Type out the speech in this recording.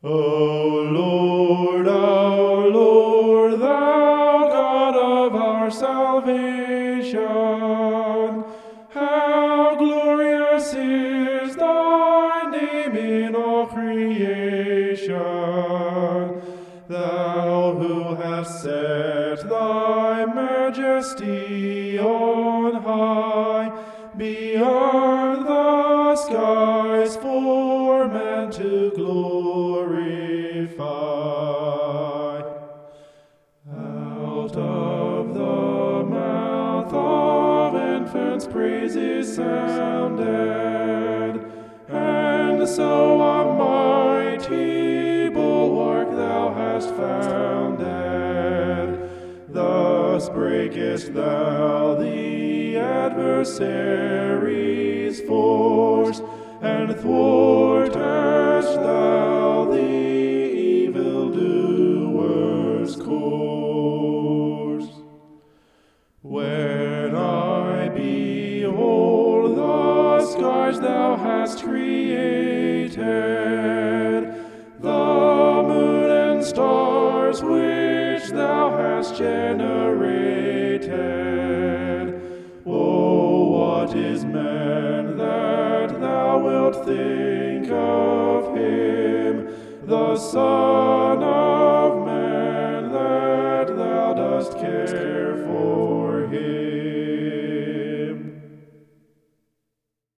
O Lord, thou God of our salvation, how glorious is thy name in all creation. Thou who hast set thy majesty on high, beyond the skies for man to glorify. Out of the mouth of infants praises sounded, and so a mighty bulwark thou hast founded. Thus breakest thou the adversary's force, and thwartest thou the evildoer's course. When I behold the skies thou hast created, the moon and stars which thou hast generated, oh, what is man that thou wilt think of him, the Son of Man that thou dost care